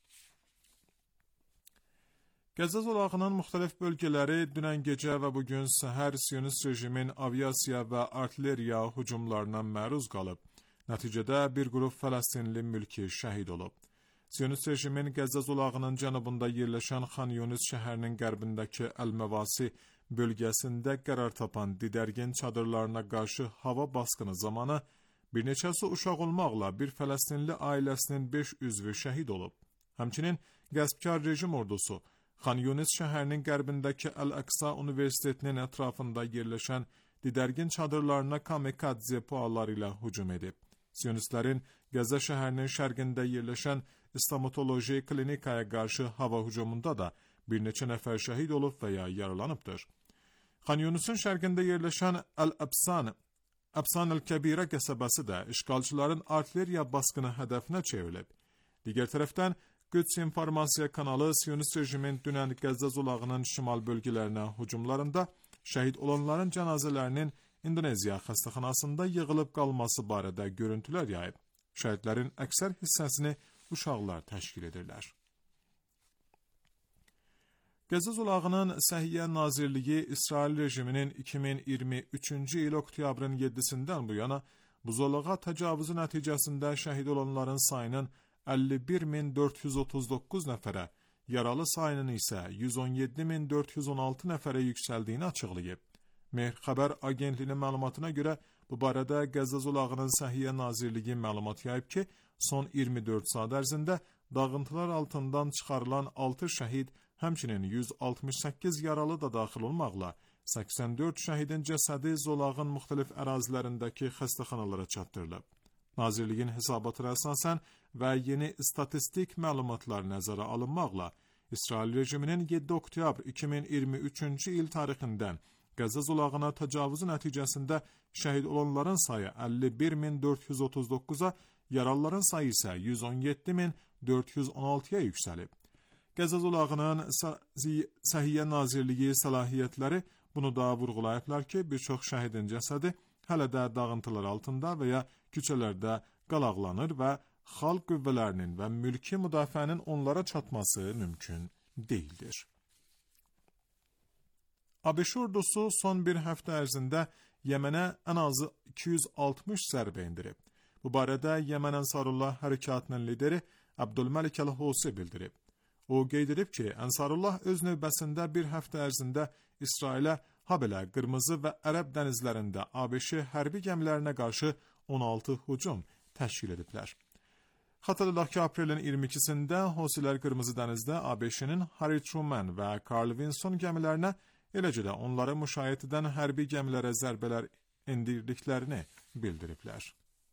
Qəzza zolağının müxtəlif bölgələri dünən gecə və bugün səhər Siyonist rejimin aviasiya və artilleriya hücumlarına məruz qalıb. Nəticədə bir qrup Fələstinli mülki şəhid olub. Siyonist rejimin Qəzza zolağının cənubunda yerləşən Xan Yunis şəhərinin qərbindəki Əl-Məvasi bölgəsində qərar tapan didərgin çadırlarına qarşı hava basqını zamanı bir neçəsi uşaq olmaqla bir Fələstinli ailəsinin 5 üzvü şəhid olub. Həmçinin qəsbkar rejim ordusu Xan Yunis şəhərinin qərbindəki Əl-Əqsa Universitetinin ətrafında yerləşən didərgin çadırlarına kamikadze pualları ilə hücum edib. Siyonistlərin Qəzza şəhərinin şərqində yerləşən stomatoloji klinikaya qarşı hava hücumunda da bir neçə nəfər şəhid olub və ya yaralanıbdır. Xan Yunisin şərqində yerləşən Əbsan el-Kəbirə qəsəbəsi də işğalçıların artilleriya basqını hədəfinə çevrilib. Digər tərəfdən Qüds informasiya kanalı Siyonist rejimin dünən Qəzza zolağının şimal bölgələrinə hücumlarında şəhid olanların cənazələrinin İndoneziya xəstəxanasında yığılıb qalması barədə görüntülər yayıb. Şəhidlərin əksər hissəsini uşaqlar təşkil edirlər. Qəzza zolağının Səhiyyə Nazirliyi İsrail rejiminin 2023-cü il oktyabrın 7-sindən bu yana bu zolağa təcavüzü nəticəsində şəhid olanların sayının 51.439 nəfərə, yaralı sayının isə 117.416 nəfərə yüksəldiyini açıqlayıb. Mehr xəbər agentliyinin məlumatına görə bu barədə Qəzza zolağının Səhiyyə Nazirliyi məlumat yayıb ki, son 24 saat ərzində dağıntılar altından çıxarılan 6 şəhid, həmçinin 168 yaralı da daxil olmaqla 84 şəhidin cəsədi zolağın müxtəlif ərazilərindəki xəstəxanalara çatdırılıb. Nazirliyin hesabatına əsasən və yeni statistik məlumatlar nəzərə alınmaqla, İsrail rejiminin 7 oktyabr 2023-cü il tarixindən Qəzza zolağına təcavüzü nəticəsində şəhid olanların sayı 51.439-a, yaralıların sayı isə 117.416-ya yüksəlib. Qəzza zolağının Səhiyyə Nazirliyi səlahiyyətləri bunu da vurğulayıblar ki, bir çox şəhidin cəsədi hələ də dağıntılar altında və ya küçələrdə qalaqlanır və xalq qüvvələrinin və mülki müdafiənin onlara çatması mümkün deyildir. ABŞ ordusu son bir həftə ərzində Yəmənə ən azı 260 zərbə indirib. Bu barədə Yəmən Ənsarullah hərəkatının lideri Abdülməlik Əl-Husi bildirib. O qeyd edib ki, Ənsarullah öz növbəsində bir həftə ərzində İsrailə, habelə Qırmızı və Ərəb dənizlərində ABŞ hərbi gəmilərinə qarşı 16 hücum təşkil ediblər. Xatırladaq ki, aprelin 22-sində Husilər Qırmızı dənizdə ABŞ-nin Harry Truman və Carl Vinson gəmilərinə, eləcə də onları müşayiət edən hərbi gəmilərə zərbələr indirdiklərini bildiriblər.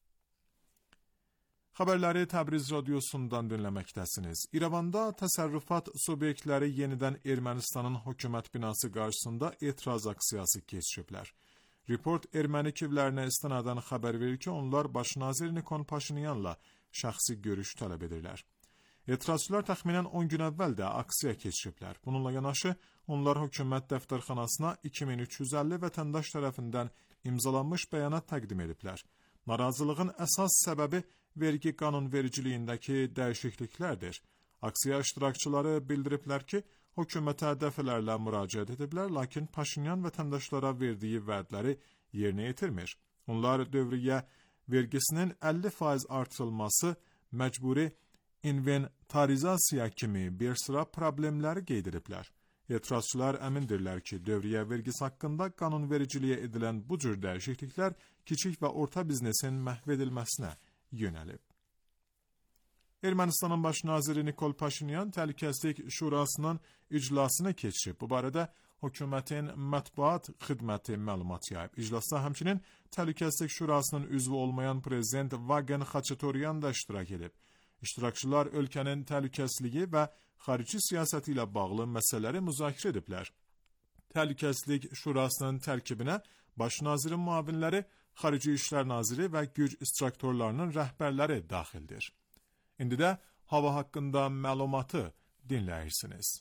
Xəbərləri Təbriz radiosundan dinləməkdəsiniz. İrəvanda təsərrüfat subyektləri yenidən Ermənistanın hökumət binası qarşısında etiraz aksiyası keçiriblər. Report erməni kivlərinə istinadən xəbər verir ki, onlar baş nazir Nikol Paşinyanla şəxsi görüş tələb edirlər. Etirazçılar təxminən 10 gün əvvəl də aksiya keçiriblər. Bununla yanaşı, onlar hökumət dəftərxanasına 2350 vətəndaş tərəfindən imzalanmış bəyanat təqdim ediblər. Narazılığın əsas səbəbi vergi qanunvericiliyindəki dəyişikliklərdir. Aksiya iştirakçıları bildiriblər ki, hökumətə dəfələrlə müraciət ediblər, lakin Paşinyan vətəndaşlara verdiyi vədləri yerinə yetirmir. Onlar dövriyyə vergisinin 50% artırılması, məcburi inventarizasiya kimi bir sıra problemləri qeyd ediblər. Etirazçılar əmindirlər ki, dövriyyə vergisi haqqında qanunvericiliyə edilən bu cür dəyişikliklər kiçik və orta biznesin məhv edilməsinə yönəlib. Ermənistanın baş naziri Nikol Paşinyan Təhlükəsizlik Şurasının iclasını keçirib. Bu barədə hökumətin mətbuat xidməti məlumat yayıb. İclasda həmçinin Təhlükəsizlik Şurasının üzvü olmayan prezident Vagen Xaçatoryan da iştirak edib. İştirakçılar ölkənin təhlükəsizliyi və xarici siyasəti ilə bağlı məsələləri müzakirə ediblər. Təhlükəsizlik Şurasının tərkibinə baş nazirin müavinləri, xarici işlər naziri və güc instruktorlarının rəhbərləri daxildir. İndi də hava haqqında məlumatı dinləyirsiniz.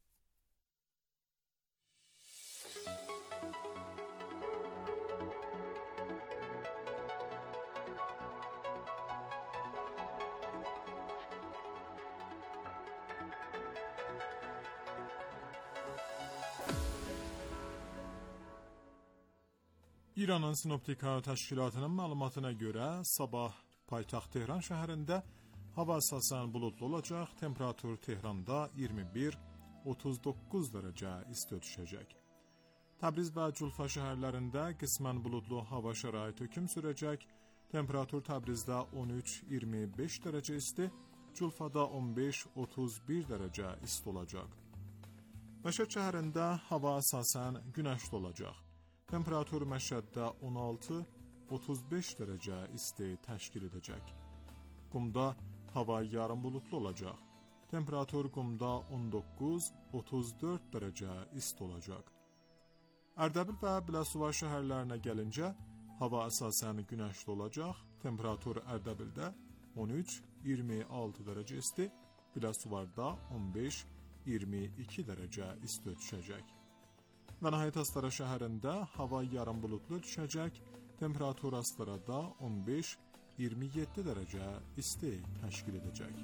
İranın Sinoptik Hava Təşkilatının məlumatına görə sabah paytaxt Tehran şəhərində hava əsasən buludlu olacaq, temperatur Tehranda 21-39 dərəcə isti düşəcək. Təbriz və Culfa şəhərlərində qismən buludlu hava şəraiti hökm sürəcək, temperatur Təbrizdə 13-25 dərəcə isti, Culfada 15-31 dərəcə isti olacaq. Məşəd şəhərində hava əsasən günəşli olacaq. Temperatur Məşəddə 16-35 dərəcə isti təşkil edəcək. Qumda hava yarım bulutlu olacaq. Temperatur Qumda 19-34 dərəcə isti olacaq. Ərdəbil və Biləsuvar şəhərlərinə gəlincə, hava əsasən günəşli olacaq. Temperatur Ərdəbildə 13-26 dərəcə isti, Biləsuvarda 15-22 dərəcə isti düşəcək. Və nəhayət Astara şəhərində hava yarım bulutlu düşəcək, temperatur Astarada 15-27 dərəcə isti təşkil edəcək.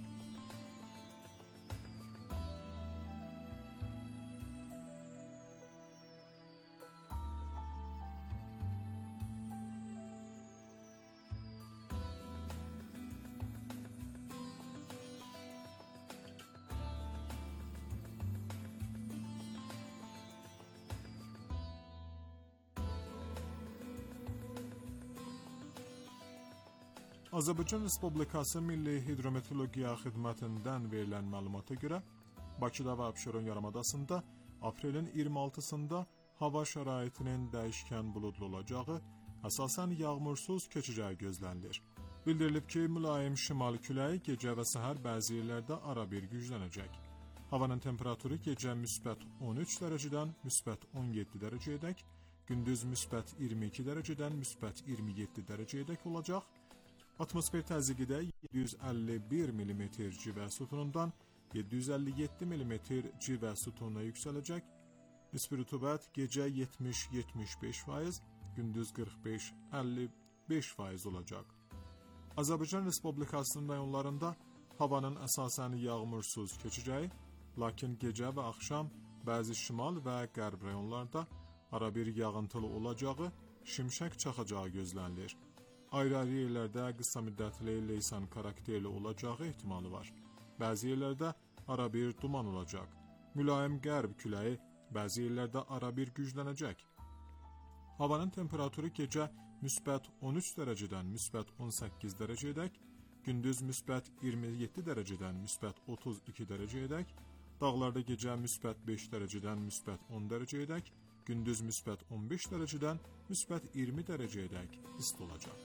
Azərbaycan Respublikası Milli Hidrometeorologiya Xidmətindən verilən məlumata görə, Bakıda və Abşeron yarımadasında aprelin 26-sında hava şəraitinin dəyişkən buludlu olacağı, əsasən yağmursuz keçəcəyi gözlənilir. Bildirilib ki, mülayim şimal küləyi gecə və səhər bəzi yerlərdə arabir güclənəcək. Havanın temperaturu gecə müsbət 13 dərəcədən müsbət 17 dərəcəyədək, gündüz müsbət 22 dərəcədən müsbət 27 dərəcəyədək olacaq. Atmosfer təzyiqi də 751 mm civə sütunundan 757 mm civə sütununa yüksələcək. Nisbi rütubət gecə 70-75%, gündüz 45-55% olacaq. Azərbaycan Respublikasının rayonlarında havanın əsasən yağmursuz keçəcəyi, lakin gecə və axşam bəzi şimal və qərb rayonlarda arabir yağıntılı olacağı, şimşək çaxacağı gözlənilir. Ayrı-ayrı yerlərdə qısa müddətli leysan karakterli olacağı ehtimalı var. Bəzi yerlərdə arabir duman olacaq. Mülayim qərb küləyi bəzi yerlərdə arabir güclənəcək. Havanın temperaturu gecə müsbət 13 dərəcədən müsbət 18 dərəcəyədək, gündüz müsbət 27 dərəcədən müsbət 32 dərəcəyədək, dağlarda gecə müsbət 5 dərəcədən müsbət 10 dərəcəyədək, gündüz müsbət 15 dərəcədən müsbət 20 dərəcəyədək isti olacaq.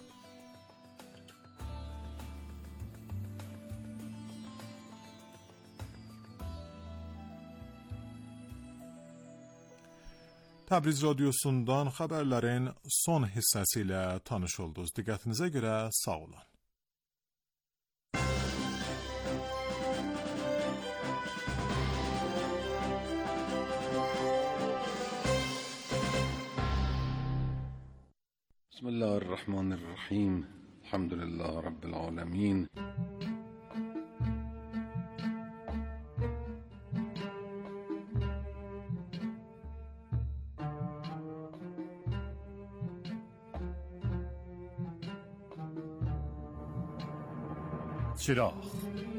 Təbriz radiosundan xəbərlərin son hissəsi ilə tanış oldunuz. Diqqətinizə görə sağ olun. بسم الله الرحمن الرحیم. الحمد لله رب العالمین. چراغ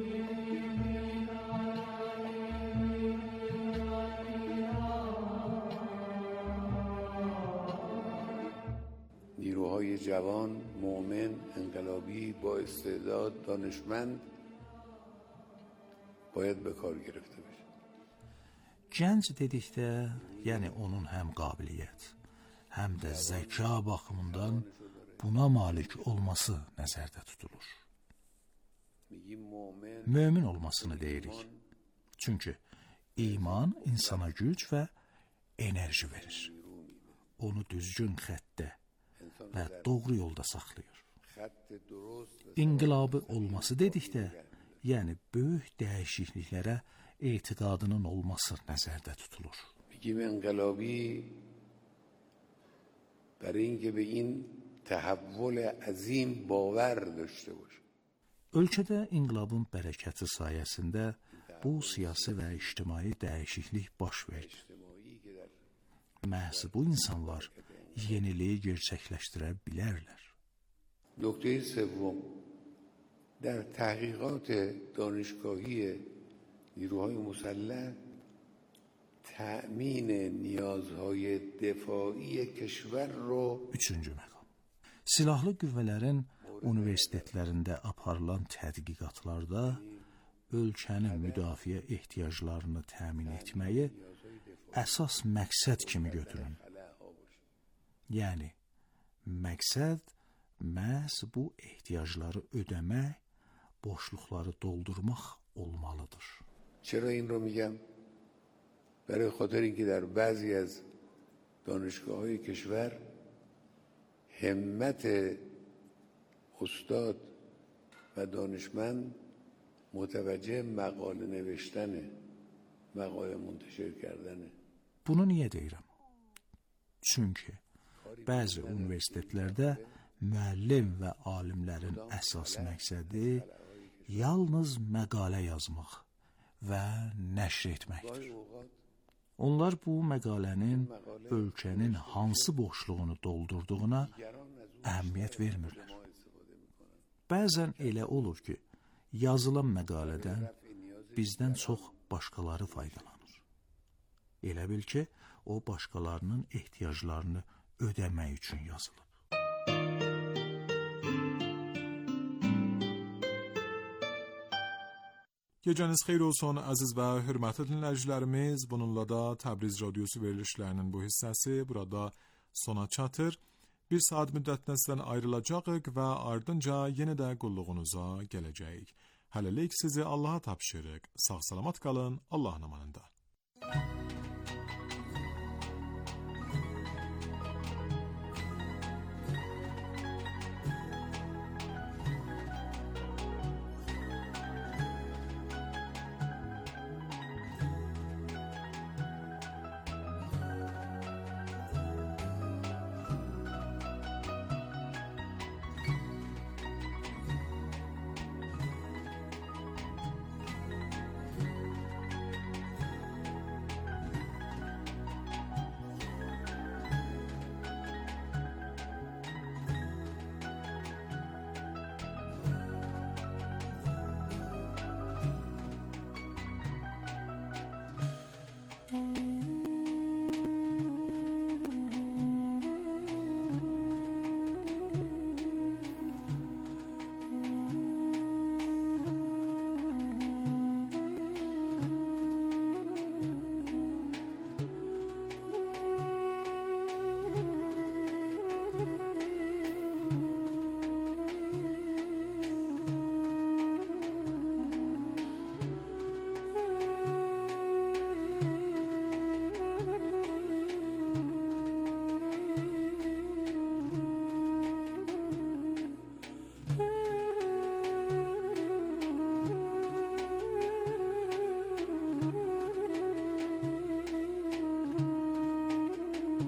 نیروهای جوان، مؤمن، انقلابی، با استعداد، دانشمند باید به kar گرفته بشه. Gənc dedikdə, yəni onun həm qabiliyyət, həm də zəka baxımından buna malik olması nəzərdə tutulur. Mömin olmasını deyirik. Çünki iman insana güc və enerji verir. Onu düzgün xəttə və doğru yolda saxlayır. İnqilabı olması dedikdə, yəni böyük dəyişikliklərə etiqadının olması nəzərdə tutulur. بگیم انقلابی برای اینکه به این تحول عظیم باور داشته باشه. Ölkədə inqilabın bərəkəti sayəsində bu siyasi və ictimai dəyişiklik baş verdi. Məhz bu insanlar yeniliyi gerçəkləşdirə bilərlər. نکته سوم، در تحقیقات دانشگاهی نیروهای مسلح تأمین نیازهای دفاعی کشور رو Üçüncü məqam. Silahlı qüvvələrin universitetlərində aparılan tədqiqatlarda ölkənin müdafiə ehtiyaclarını təmin etməyi əsas məqsəd kimi götürün. Yəni, məqsəd məhz bu ehtiyacları ödəmək, boşluqları doldurmaq olmalıdır. چرا این رو میگم؟ برای خاطر اینکه در بعضی از دانشگاه‌های کشور همت استاد و دانشمند متوجه مقاله نوشتنه، مقاله منتشر کردنه. Bunu niyə deyirəm? Çünki bəzi universitetlərdə müəllim və alimlərin əsas məqsədi yalnız məqalə yazmaq və nəşr etməkdir. Onlar bu məqalənin ölkənin hansı boşluğunu doldurduğuna əhəmiyyət vermirlər. Bəzən elə olur ki, yazılan məqalədən bizdən çox başqaları faydalanır. Elə bil ki, o başqalarının ehtiyaclarını ödəmək üçün yazılıb. Gecəniz xeyir olsun əziz və hörmətli dinləyicilərimiz. Bununla da Təbriz Radiosu verilişlərinin bu hissəsi burada sona çatır. Bir saat müddətinə sizdən ayrılacağıq və ardınca yenə də qulluğunuza gələcəyik. Hələlik sizi Allaha tapşırıq. Sağ salamat qalın, Allahın amanında.